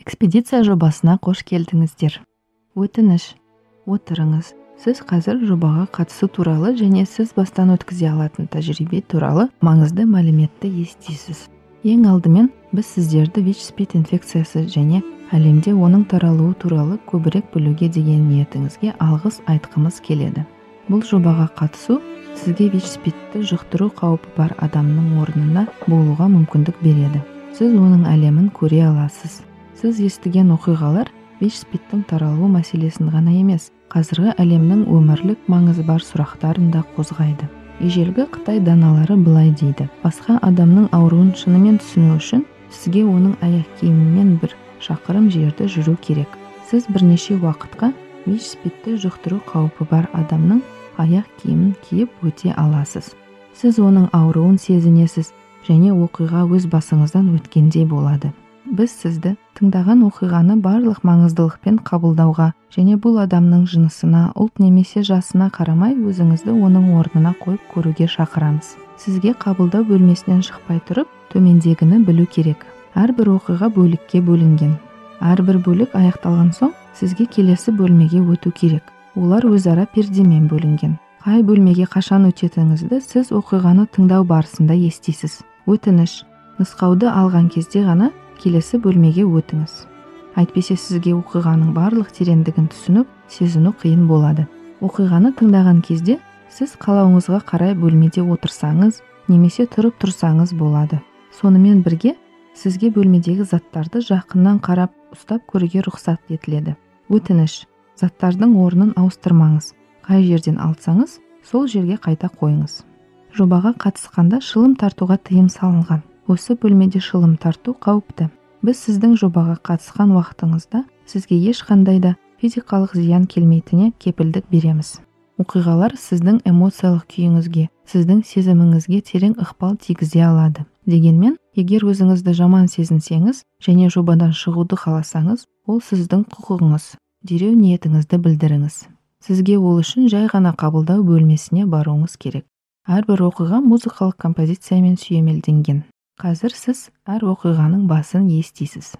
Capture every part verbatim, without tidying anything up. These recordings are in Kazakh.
Экспедиция жобасына қош келдіңіздер. Өтініш. Отырыңыз. Сіз қазір жобаға қатысу туралы және сіз бастан өткізе алатын тәжірибе туралы маңызды мәліметті естисіз. Ең алдымен, біз сіздерді ВИЧ-СПИД инфекциясы және әлемде оның таралуы туралы көбірек білуге деген ниетіңізге алғыс айтқымыз келеді. Бұл жобаға қатысу сізге ВИЧ-СПИДті жұқтыру қаупі бар адамның орнына болуға мүмкіндік береді. Сіз оның әлемін көре аласыз. Сіз естіген оқиғалар ВИЧ-СПИДтің таралуы мәселесін ғана емес, қазіргі әлемнің өмірлік маңызы бар сұрақтарын да қозғайды. Ежелгі Қытай даналары былай дейді: басқа адамның ауруын шынымен түсіну үшін сізге оның аяқ киімімен бір шақырым жерді жүру керек. Сіз бірнеше уақытқа ВИЧ-СПИДті жұқтыру қаупі бар адамның аяқ киімін киіп өте аласыз. Сіз оның ауруын сезінесіз және оқиға өз басыңыздан өткендей болады. Біз сізді тыңдаған оқиғаны барлық маңыздылықпен қабылдауға және бұл адамның жынысына, ұлт немесе жасына қарамай өзіңізді оның орнына қойып көруге шақырамыз. Сізге қабылдау бөлмесінен шықпай тұрып, төмендегіні білу керек. Әрбір оқиға бөлікке бөлінген. Әрбір бөлік аяқталған соң, сізге келесі бөлмеге өту керек. Олар өзара пердемен бөлінген. Қай бөлмеге қашан өтетіңізді сіз оқиғаны тыңдау барысында естисіз. Өтініш. Нұсқауды алған кезде ғана келесі бөлмеге өтіңіз. Әйтпесе сізге оқиғаның барлық тереңдігін түсініп, сезіну қиын болады. Оқиғаны тыңдаған кезде сіз қалауыңызға қарай бөлмеде отырсаңыз, немесе тұрып тұрсаңыз болады. Сонымен бірге, сізге бөлмедегі заттарды жақыннан қарап, ұстап көруге рұқсат етіледі. Өтініш. Заттардың орнын ауыстырмаңыз. Қай жерден алсаңыз, сол жерге қайта қойыңыз. Жобаға қатысқанда шылым тартуға тыйым салынған. Осы бөлмеде шылым тарту қауіпті. Біз сіздің жобаға қатысқан уақытыңызда сізге ешқандай да физикалық зиян келмейтіне кепілдік береміз. Оқиғалар сіздің эмоциялық күйіңізге, сіздің сезіміңізге терең ықпал тигізе алады. Дегенмен, егер өзіңізді жаман сезінсеңіз және жобадан шығуды қаласаңыз, ол сіздің құқығыңыз. Дереу ниетіңізді білдіріңіз. Сізге ол үшін жай ғана қабылдау бөлмесіне баруыңыз керек. Әрбір оқиға музыкалық композициямен сүйемелденген. Қазір сіз әр оқиғаның басын естисіз.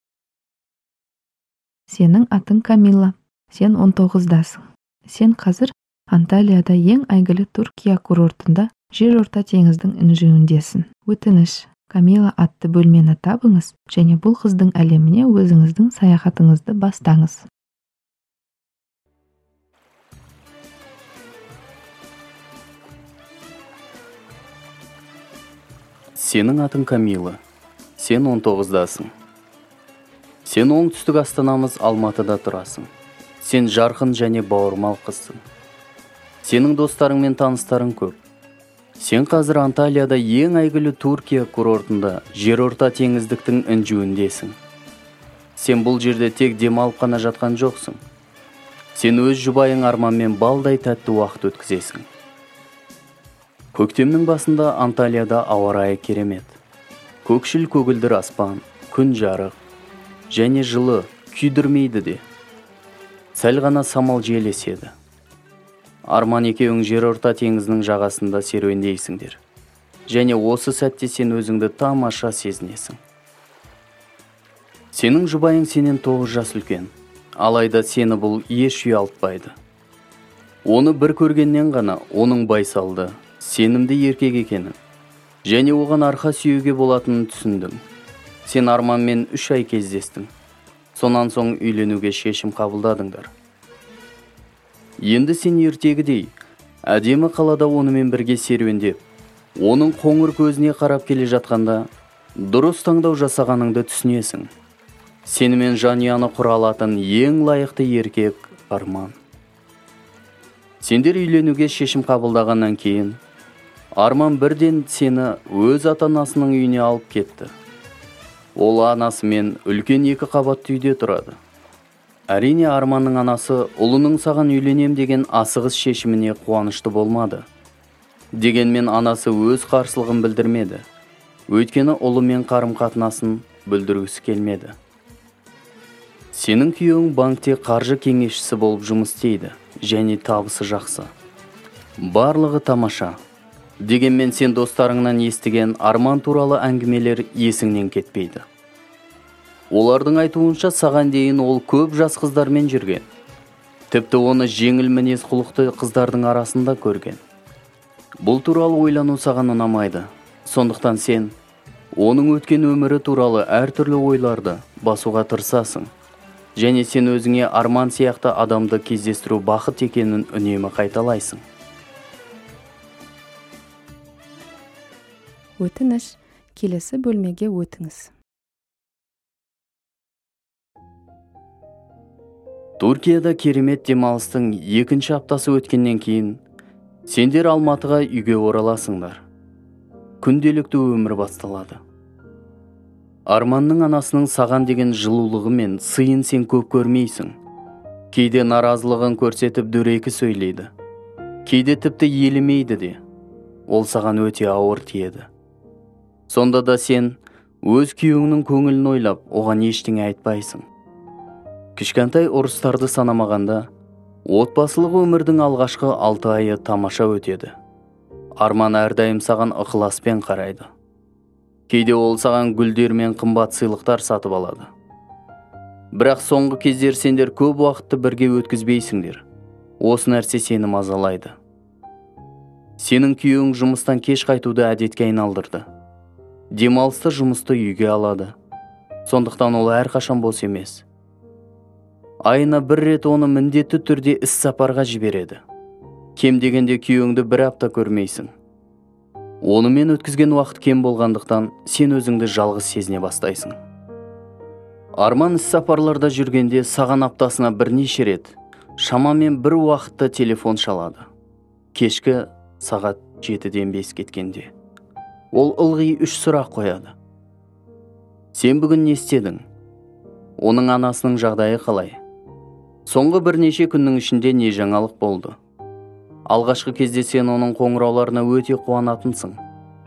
Сенің атың Камила. Сен он тоғыздасың. Сен қазір Анталияда ең әйгілі Түркия курортында жерорта теңіздің інжуіндесің. Өтініш. Камила атты бөлмені табыңыз және бұл қыздың әлеміне өзіңіздің саяхатыңызды бастаңыз. Сенің атың Камила. Сен он тоғыздасың. Сен оңтүстік астанамыз Алматыда тұрасың. Сен жарқын және бауырмал қызсың. Сенің достарың мен таныстарың көп. Сен қазір Анталияда ең әйгілі Түркия курортында жерорта теңіздіктің інжуіндесің. Сен бұл жерде тек демалып қана жатқан жоқсың. Сен өз жұбайың Арманмен балдай тәтті уақыт өткізесің. Көктемнің басында Анталияда ауа райы керемет. Көкшіл көгілдір аспан, күн жарық және жылы, күйдірмейді де. Сәл ғана самал жел еседі. Арман екеуің жерорта теңізінің жағасында серуендейсіңдер. Және осы сәтте сен өзіңді тамаша сезінесің. Сенің жұбайың сенен тоғыз жас үлкен, алайда сені бұл еш ұялтпайды. Оны бір көргеннен ғана оның байсалды, сенімді еркек екенін және оған арқа сүйеуге болатынын түсіндің. Сен Арманмен үш ай кездестің. Сонан соң үйленуге шешім қабылдадыңдар. Енді сен ертегідей әдемі қалада онымен бірге серуендеп, оның қоңыр көзіне қарап келе жатқанда дұрыс таңдау жасағаныңды түсінесің. Сенімен жанұяны құра алатын ең лайықты еркек Арман. Сендер үйленуге шешім қабылдағаннан кейін Арман бірден сені өз ата-анасының үйіне алып кетті. Ол анасымен үлкен екі қабатты үйде тұрады. Әрине Арманның анасы ұлының саған үйленем деген асығыс шешіміне қуанышты болмады. Дегенмен анасы өз қарсылығын білдірмеді. Өйткені ұлымен қарым-қатынасын бүлдіргісі келмеді. Сенің күйеуің банкте қаржы кеңесшісі болып жұмыс істейді және табысы жақсы. Барлығы тамаша. Дегенмен сен достарыңнан естіген Арман туралы әңгімелер есіңнен кетпейді. Олардың айтуынша саған дейін ол көп жас қыздармен жүрген. Тіпті оны жеңіл мінез құлықты қыздардың арасында көрген. Бұл туралы ойлану саған ұнамайды. Сондықтан сен оның өткен өмірі туралы әртүрлі ойларды басуға тырысасың. Және сен өзіңе арман сияқты адамды кездестіру бақыт екенін үнемі қайталайсың. Өтініш, келесі бөлмеге өтіңіз. Түркияда керемет демалыстың екінші аптасы өткеннен кейін сендер Алматыға үйге ораласыңдар. Күнделікті өмір басталады. Арманның анасының саған деген жылулығы мен сыйын сен көп көрмейсің. Кейде наразылығын көрсетіп дөрекі сөйлейді. Кейде тіпті елемейді де. Ол саған өте ауыр тиеді. Сонда да сен өз күйеуіңнің көңілін ойлап, оған ештеңе айтпайсың. Кішкентай ұрыстарды санамағанда, отбасылық өмірдің алғашқы алты айы тамаша өтеді. Арман әрдайым саған ықыласпен қарайды. Кейде ол саған гүлдер мен қымбат сыйлықтар сатып алады. Бірақ соңғы кездер сендер көп уақытты бірге өткізбейсіңдер. Осы нәрсе сені мазалайды. Сенің күйеуің жұмыстан кеш қайтуды әдетке айналдырды. Демалысты жұмысты үйге алады. Сондықтан ол әрқашан бос емес. Айына бір рет оны міндетті түрде іс сапарға жібереді. Кем дегенде күйеуіңді бір апта көрмейсің. Онымен өткізген уақыт кем болғандықтан сен өзіңді жалғыз сезіне бастайсың. Арман іс сапарларда жүргенде саған аптасына бірнеше рет, шамамен бір уақытта телефон шалады. Кешкі сағат жетіден бес кеткенде. Ол ылғи үш сұрақ қояды. Сен бүгін не істедің? Оның анасының жағдайы қалай? Соңғы бірнеше күннің ішінде не жаңалық болды? Алғашқы кезде сен оның қоңырауларына өте қуанатынсың.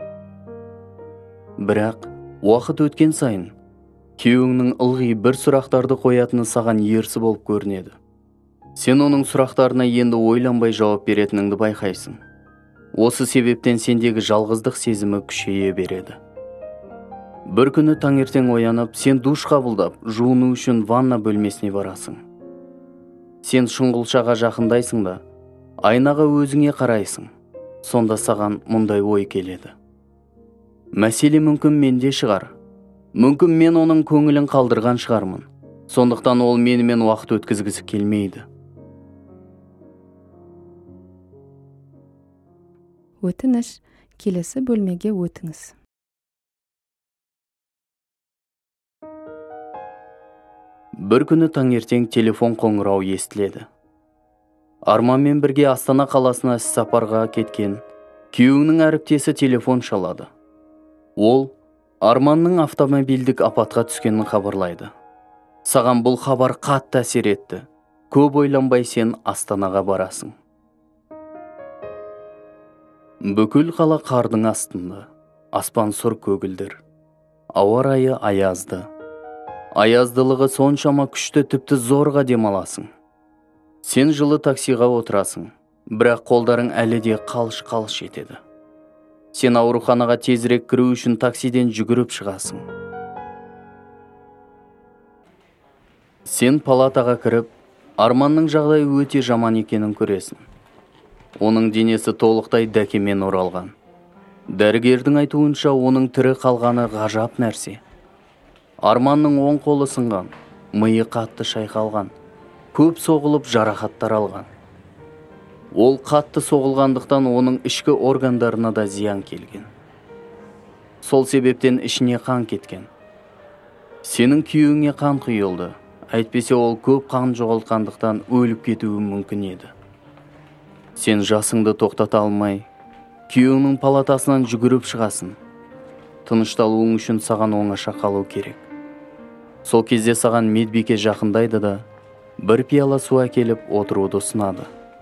Бірақ уақыт өткен сайын күйеуіңнің ылғи бір сұрақтарды қоятыны саған ерсі болып көрінеді. Сен оның сұрақтарына енді ойланбай жауап беретініңді байқайсың. Осы себептен сендегі жалғыздық сезімі күшейе береді. Бір күні таңертең оянып, сен душ қабылдап, жуыну үшін ванна бөлмесіне барасың. Сен шұңғылшаға жақындайсың да, айнаға өзіңе қарайсың. Сонда саған мұндай ой келеді. Мәселе мүмкін менде шығар. Мүмкін мен оның көңілін қалдырған шығармын. Сондықтан ол менімен уақыт өткізгісі келмейді. Өтініш, келесі бөлмеге өтіңіз. Бір күні таңертең телефон қоңырау естіледі. Арманмен бірге Астана қаласына іс сапарға кеткен күйеуінің әріптесі телефон шалады. Ол Арманның автомобильдік апатқа түскенін хабарлайды. Саған бұл хабар қатты әсер етті. Көп ойланбай сен Астанаға барасың. Бүкіл қала қардың астында. Аспан сұр көгілдір. Ауа райы аязды. Аяздылығы соншама күшті, тіпті зорға демаласың. Сен жылы таксиға отырасың, бірақ қолдарың әлі де қалш-қалш етеді. Сен ауруханаға тезірек кіру үшін таксиден жүгіріп шығасың. Сен палатаға кіріп, Арманның жағдайы өте жаман екенін көресің. Оның денесі толықтай дәкемен оралған. Дәрігердің айтуынша оның тірі қалғаны ғажап нәрсе. Арманның оң қолы сынған, миы қатты шайқалған, көп соғылып жарақаттар алған. Ол қатты соғылғандықтан оның ішкі органдарына да зиян келген. Сол себептен ішіне қан кеткен. Сенің күйеуіңе қан құйылды. Әйтпесе ол көп қан жоғалтқандықтан өліп кетуі мүмкін еді. Сен жасыңды тоқтата алмай, күйеуіңнің палатасынан жүгіріп шығасың. Тынышталуың үшін саған оңаша қалу керек. Сол кезде саған медбике жақындайды да, бір пиала су әкеліп отыруды ұсынады.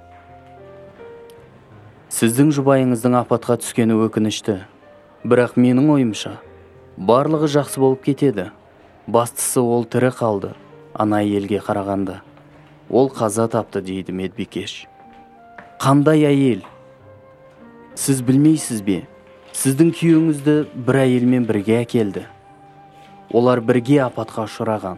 Сіздің жұбайыңыздың апатқа түскені өкінішті, бірақ менің ойымша, барлығы жақсы болып кетеді. Бастысы ол тірі қалды, ана әйелге қарағанда. Ол қаза тапты, дейді медбикеш. Қандай әйел? Сіз білмейсіз бе? Сіздің күйеуіңізді бір әйелмен бірге әкелді. олар бірге апатқа ұшыраған.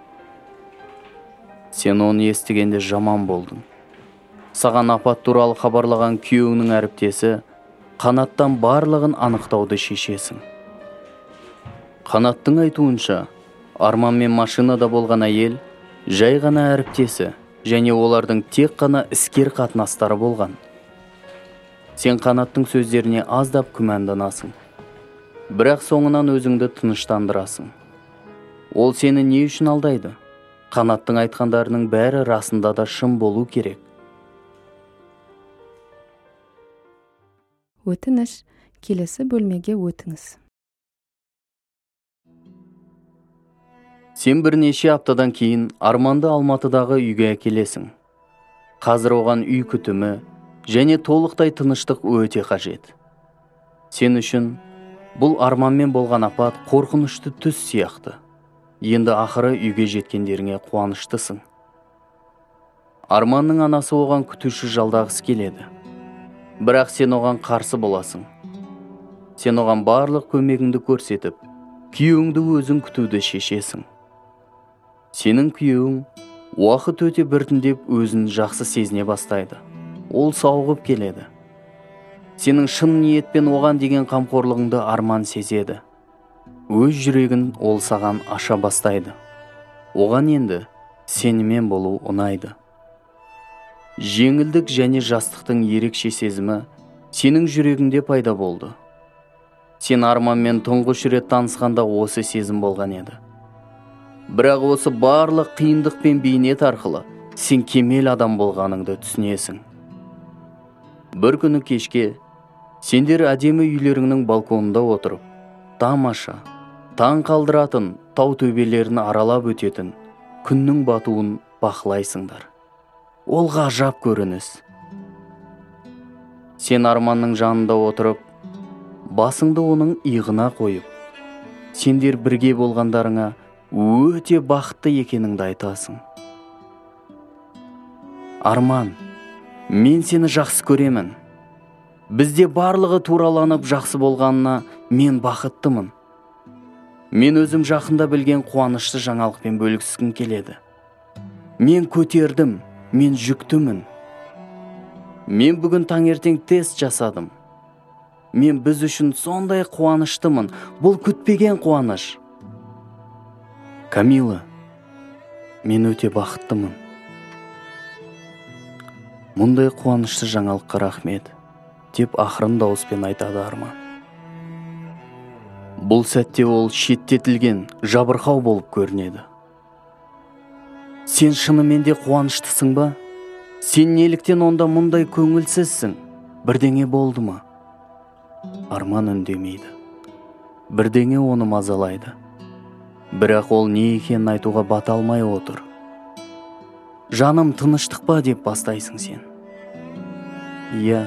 Сен оны естігенде жаман болдың. Саған апат туралы хабарлаған күйеуіңнің әріптесі Қанаттан барлығын анықтауды шешесің. Қанаттың айтуынша, Арман мен машинада болған әйел жай ғана әріптесі және олардың тек қана іскер қатынастары болған. Сен Қанаттың сөздеріне аздап күмәнданасың. Бірақ соңынан өзіңді тыныштандырасың. Ол сені не үшін алдайды? Қанаттың айтқандарының бәрі расында да шын болу керек. Өтініш, келесі бөлмеге өтіңіз. Сен бірнеше аптадан кейін Арманды Алматыдағы үйге әкелесің. Қазір оған үй күтімі және толықтай тыныштық өте қажет. Сен үшін бұл Арманмен болған апат қорқынышты түс сияқты. Енді ақыры үйге жеткендеріңе қуаныштысың. Арманның анасы оған күтуші жалдағысы келеді. Бірақ сен оған қарсы боласың. Сен оған барлық көмегіңді көрсетіп, күйеуіңді өзің күтуді шешесің. Сенің күйеуің уақыт өте біртіндеп өзін жақсы сезіне бастайды. Ол сауығып келеді. Сенің шын ниетпен оған деген қамқорлығыңды Арман сезеді. Өз жүрегін ол саған аша бастайды. Оған енді сенімен болу ұнайды. Жеңілдік және жастықтың ерекше сезімі сенің жүрегіңде пайда болды. Сен Арманмен тұңғыш рет танысқанда осы сезім болған еді. Бірақ осы барлық қиындық пен бейнет арқылы сен кемел адам болғаныңды түсінесің. Бір күні кешке сендер әдемі үйлеріңнің балконында отырып, тамаша, таң қалдыратын тау төбелерін аралап өтетін күннің батуын бақылайсыңдар. Ол ғажап көрініс. Сен Арманның жанында отырып, басыңды оның иығына қойып, сендер бірге болғандарыңа өте бақытты екеніңді айтасың. Арман, мен сені жақсы көремін. Бізде барлығы тураланып жақсы болғанына мен бақыттымын. Мен өзім жақында білген қуанышты жаңалықпен бөліскім келеді. Мен көтердім, мен жүктімін. Мен бүгін таңертең тест жасадым. Мен біз үшін сондай қуаныштымын. Бұл күтпеген қуаныш. Камила, мен өте бақыттымын. Мұндай қуанышты жаңалыққа рахмет, деп ақырын дауыспен айтады Арман. Бұл сәтте ол шеттетілген, жабырқау болып көрінеді. Сен шынымен де қуаныштысың ба? Сен неліктен онда мұндай көңілсізсің? Бірдеңе болды ма? Арман үндемейді. Бірдеңе оны мазалайды. Бірақ ол не екенін айтуға бата алмай отыр. Жаным, тыныштық па деп бастайсың сен. Иә.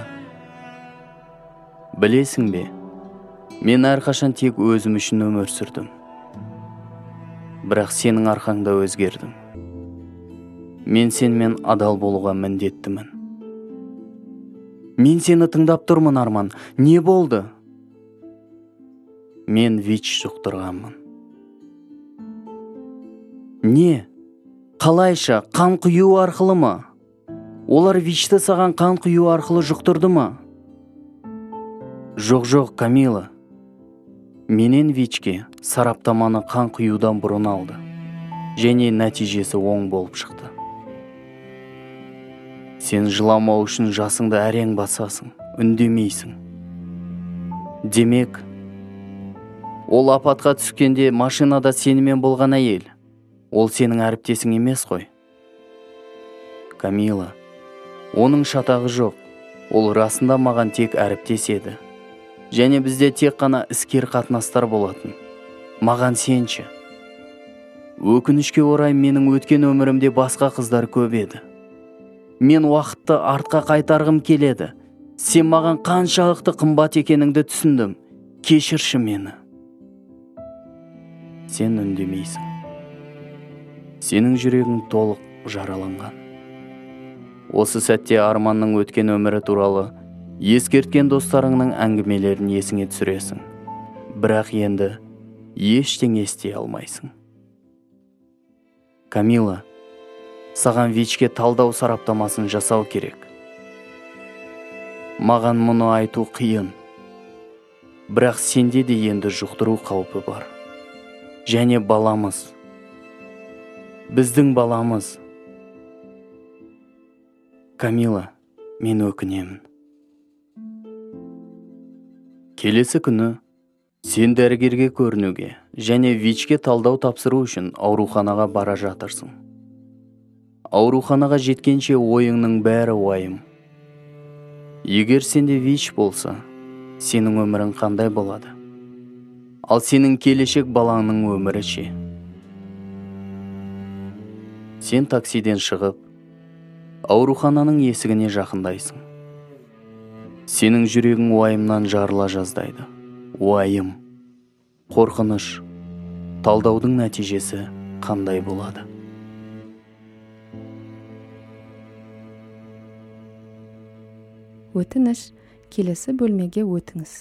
Білесің бе? Мен әрқашан тек өзім үшін өмір сүрдім. Бірақ сенің арқаңда өзгердім. Мен сенімен адал болуға міндеттімін. Мен сені тыңдап тұрмын, Арман. Не болды? Мен ВИЧ жұқтырғанмын. Не? Қалайша? Қан құю арқылы ма? Олар ВИЧті саған қан құю арқылы жұқтырды ма? Жоқ, жоқ, Камила. Менен ВИЧке сараптаманы қан құюдан бұрын алды. Және нәтижесі оң болып шықты. Сен жыламау үшін жасыңды әрең басасың, үндемейсің. Демек, ол апатқа түскенде машинада сенімен болған әйел. Ол сенің әріптесің емес қой. Камила, оның шатағы жоқ. Ол расында маған тек әріптес еді. Және бізде тек қана іскер қатынастар болатын. Маған сенші. Өкінішке орай менің өткен өмірімде басқа қыздар көп еді. Мен уақытты артқа қайтарғым келеді. Сен маған қаншалықты қымбат екеніңді түсіндім. Кешірші мені. Сен үндемейсің. Сенің жүрегің толық жараланған. Осы сәтте Арманның өткен өмірі туралы ескерткен достарыңның әңгімелерін есіңе түсіресің. Бірақ енді ештеңе ести алмайсың. Камила, саған ВИЧ-ке талдау сараптамасын жасау керек. Маған мұны айту қиын. Бірақ сенде де енді жұқтыру қаупі бар. Және баламыз. Біздің баламыз. Камила, мен өкінемін. Келесі күні сен дәрігерге көрінуге және ВИЧ-ке талдау тапсыру үшін ауруханаға бара жатырсың. Ауруханаға жеткенше ойыңның бәрі уайым. Егер сенде ВИЧ болса, сенің өмірің қандай болады? Ал сенің келешек балаңның өмірі ше? Сен таксиден шығып, аурухананың есігіне жақындайсың. Сенің жүрегің уайымнан жарыла жаздайды. Уайым, қорқыныш, талдаудың нәтижесі қандай болады? Өтініш, келесі бөлмеге өтіңіз.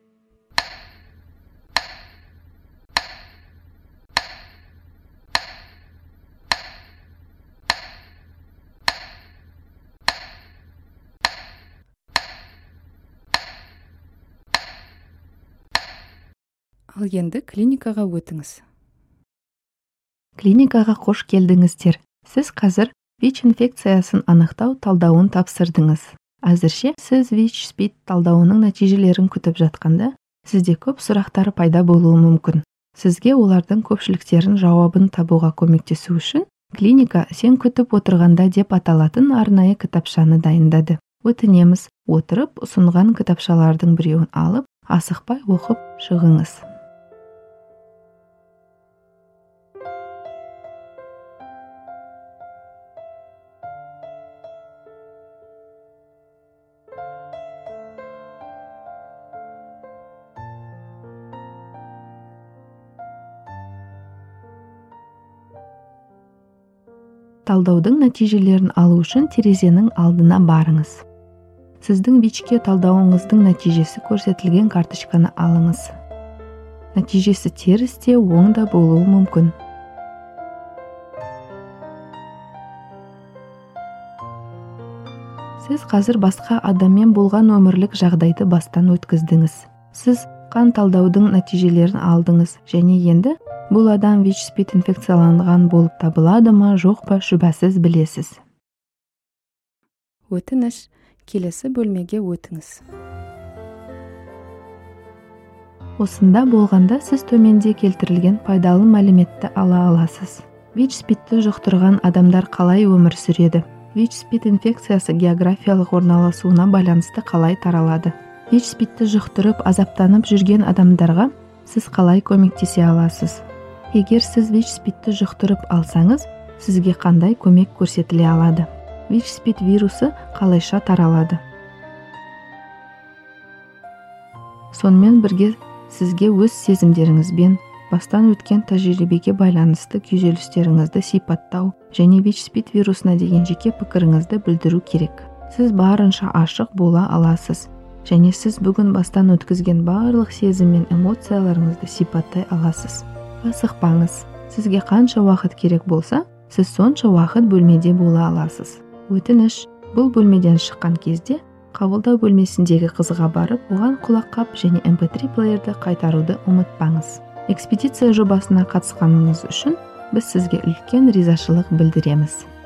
Ал енді клиникаға өтіңіз. Клиникаға қош келдіңіздер. Сіз қазір ВИЧ инфекциясын анықтау талдауын тапсырдыңыз. Әзірше сіз ВИЧ-СПИД талдауының нәтижелерін күтіп жатқанда, сізде көп сұрақтар пайда болуы мүмкін. Сізге олардың көпшіліктерін жауабын табуға көмектесу үшін клиника сен күтіп отырғанда деп аталатын арнайы кітапшаны дайындады. Өтінеміз, отырып ұсынған кітапшалардың біреуін алып, асықпай оқып шығыңыз. Талдаудың нәтижелерін алу үшін терезенің алдына барыңыз. Сіздің ВИЧ-ке талдауыңыздың нәтижесі көрсетілген карточканы алыңыз. Нәтижесі теріс те оң да болуы мүмкін. Сіз қазір басқа адаммен болған өмірлік жағдайды бастан өткіздіңіз. Сіз қан талдаудың нәтижелерін алдыңыз және енді бұл адам ВИЧ-СПИД инфекцияланған болып табылады ма, жоқ па, шүбәсіз білесіз. Өтініш, келесі бөлмеге өтіңіз. Осында болғанда сіз төменде келтірілген пайдалы мәліметті ала аласыз. ВИЧ-СПИДті жұқтырған адамдар қалай өмір сүреді? ВИЧ-СПИД инфекциясы географиялық орналасуына байланысты қалай таралады? ВИЧ-СПИДті жұқтырып, азаптанып жүрген адамдарға сіз қалай көмектесе аласыз? Егер сіз ВИЧ-СПИДті жұқтырып алсаңыз, сізге қандай көмек көрсетіле алады? ВИЧ-СПИД вирусы қалайша таралады? Сонымен бірге сізге өз сезімдеріңізбен, бастан өткен тәжірибеге байланысты күйзелістеріңізді сипаттау және ВИЧ-СПИД вирусына деген жеке пікіріңізді білдіру керек. Сіз барынша ашық бола аласыз және сіз бүгін бастан өткізген барлық сезім мен эмоцияларыңызды сипаттай аласыз. Асықпаңыз. Сізге қанша уақыт керек болса, сіз сонша уақыт бөлмеде бола аласыз. Өтініш, бұл бөлмеден шыққан кезде қабылдау бөлмесіндегі қызға барып, оған құлаққап және эм пэ три плеерді қайтаруды ұмытпаңыз. Экспедиция жобасына қатысқаныңыз үшін біз сізге үлкен ризашылық білдіреміз.